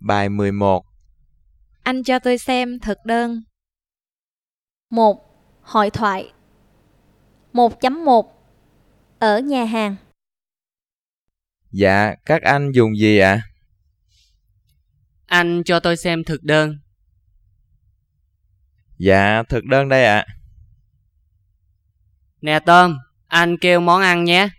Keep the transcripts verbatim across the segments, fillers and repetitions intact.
Bài mười một. Anh cho tôi xem thực đơn. một. Hội thoại. một chấm một. Ở nhà hàng. Dạ, các anh dùng gì ạ? Anh cho tôi xem thực đơn. Dạ, thực đơn đây ạ. Nè Tôm, anh kêu món ăn nhé.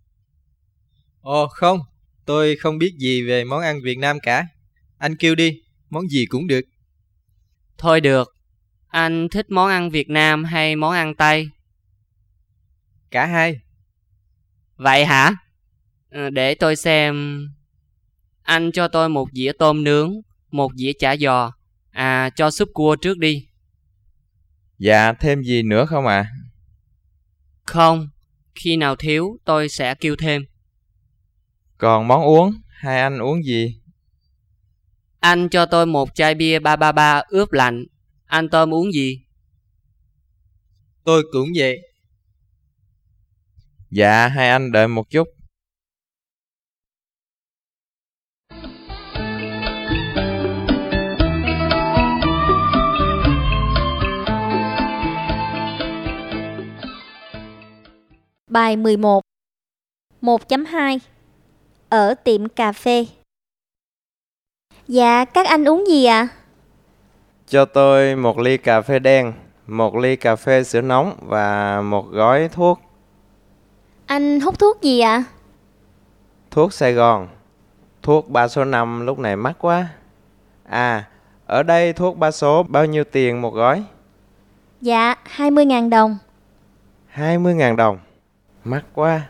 Ồ không, tôi không biết gì về món ăn Việt Nam cả. Anh kêu đi, món gì cũng được. Thôi được, anh thích món ăn Việt Nam hay món ăn Tây? Cả hai. Vậy hả? Ờ, Để tôi xem. Anh cho tôi một dĩa tôm nướng, một dĩa chả giò. À, cho súp cua trước đi. Dạ, thêm gì nữa không ạ? Không, khi nào thiếu tôi sẽ kêu thêm. Còn món uống, hai anh uống gì? Anh cho tôi một chai bia ba ba ba ướp lạnh. Anh Tôm uống gì? Tôi cũng vậy. Dạ, hai anh đợi một chút. Bài mười một. một chấm hai. Ở tiệm cà phê. Dạ, các anh uống gì ạ? À? Cho tôi một ly cà phê đen, một ly cà phê sữa nóng và một gói thuốc. Anh hút thuốc gì ạ? À? Thuốc Sài Gòn. Thuốc ba số năm lúc này mắc quá. À, ở đây thuốc ba số bao nhiêu tiền một gói? Dạ, hai mươi nghìn đồng. hai mươi nghìn đồng. Mắc quá.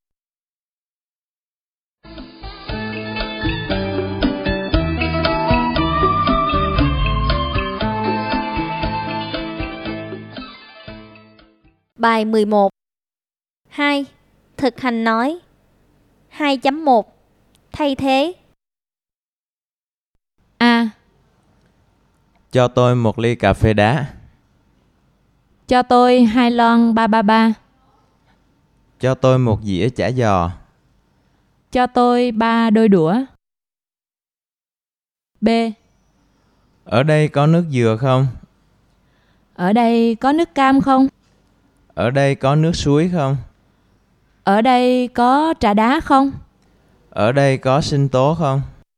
Bài mười một. hai. Thực hành nói. hai chấm một. Thay thế. A. Cho tôi một ly cà phê đá. Cho tôi hai lon ba ba ba. Cho tôi một dĩa chả giò. Cho tôi ba đôi đũa. B. Ở đây có nước dừa không? Ở đây có nước cam không? Ở đây có nước suối không? Ở đây có trà đá không? Ở đây có sinh tố không?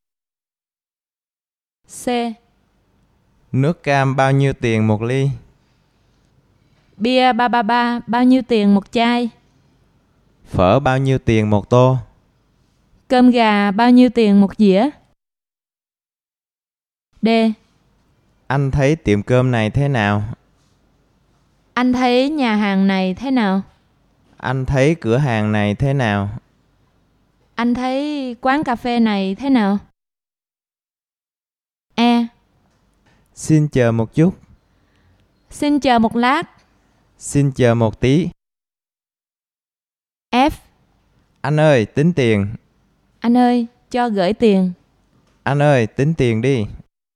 C. Nước cam bao nhiêu tiền một ly? Bia ba ba ba bao nhiêu tiền một chai? Phở bao nhiêu tiền một tô? Cơm gà bao nhiêu tiền một dĩa? D. Anh thấy tiệm cơm này thế nào? Anh thấy nhà hàng này thế nào? Anh thấy cửa hàng này thế nào? Anh thấy quán cà phê này thế nào? E. Xin chờ một chút. Xin chờ một lát. Xin chờ một tí. F. Anh ơi, tính tiền. Anh ơi, cho gửi tiền. Anh ơi, tính tiền đi.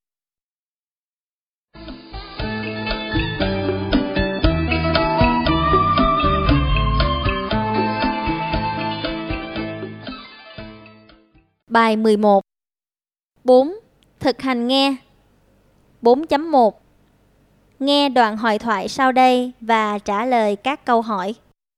Bài mười một. bốn. Thực hành nghe. bốn chấm một. Nghe đoạn hội thoại sau đây và trả lời các câu hỏi.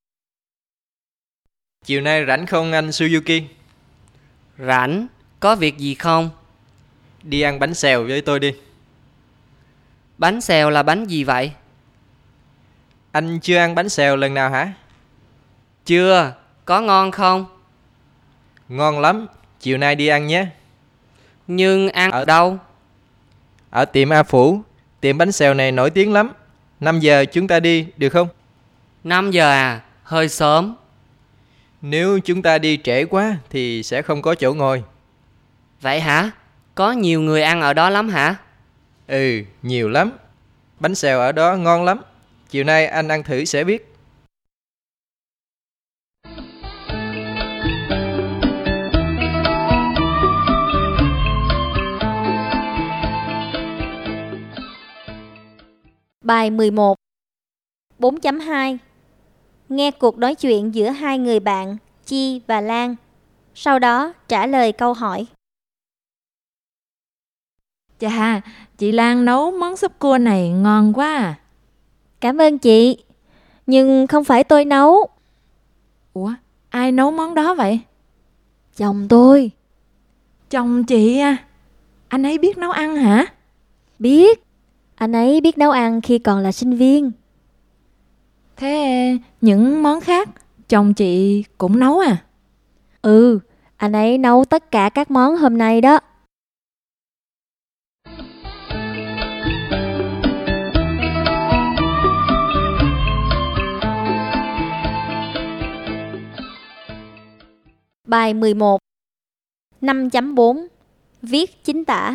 Chiều nay rảnh không anh Suzuki? Rảnh, có việc gì không? Đi ăn bánh xèo với tôi đi. Bánh xèo là bánh gì vậy? Anh chưa ăn bánh xèo lần nào hả? Chưa, có ngon không? Ngon lắm, chiều nay đi ăn nhé. Nhưng ăn ở đâu? Ở tiệm A Phủ, tiệm bánh xèo này nổi tiếng lắm. năm giờ chúng ta đi, được không? năm giờ à, hơi sớm. Nếu chúng ta đi trễ quá thì sẽ không có chỗ ngồi. Vậy hả? Có nhiều người ăn ở đó lắm hả? Ừ, nhiều lắm. Bánh xèo ở đó ngon lắm. Chiều nay anh ăn thử sẽ biết. Bài mười một. bốn chấm hai. Nghe cuộc nói chuyện giữa hai người bạn Chi và Lan. Sau đó trả lời câu hỏi. Chà, chị Lan nấu món súp cua này ngon quá à. Cảm ơn chị. Nhưng không phải tôi nấu. Ủa, ai nấu món đó vậy? Chồng tôi. Chồng chị à? Anh ấy biết nấu ăn hả? Biết. Anh ấy biết nấu ăn khi còn là sinh viên. Thế những món khác chồng chị cũng nấu à? Ừ, anh ấy nấu tất cả các món hôm nay đó. Bài mười một. năm chấm bốn. Viết chính tả.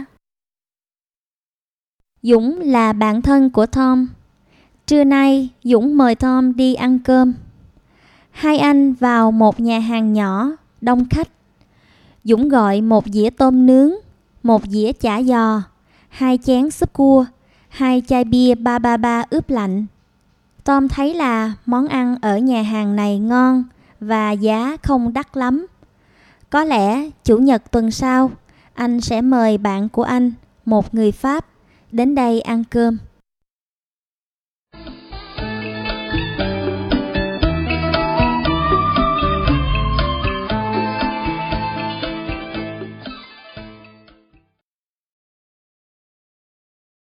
Dũng là bạn thân của Tom. Trưa nay Dũng mời Tom đi ăn cơm. Hai anh vào một nhà hàng nhỏ, đông khách. Dũng gọi một dĩa tôm nướng, một dĩa chả giò, hai chén súp cua, hai chai bia ba ba ba ướp lạnh. Tom thấy là món ăn ở nhà hàng này ngon và giá không đắt lắm. Có lẽ Chủ nhật tuần sau, anh sẽ mời bạn của anh, một người Pháp, đến đây ăn cơm.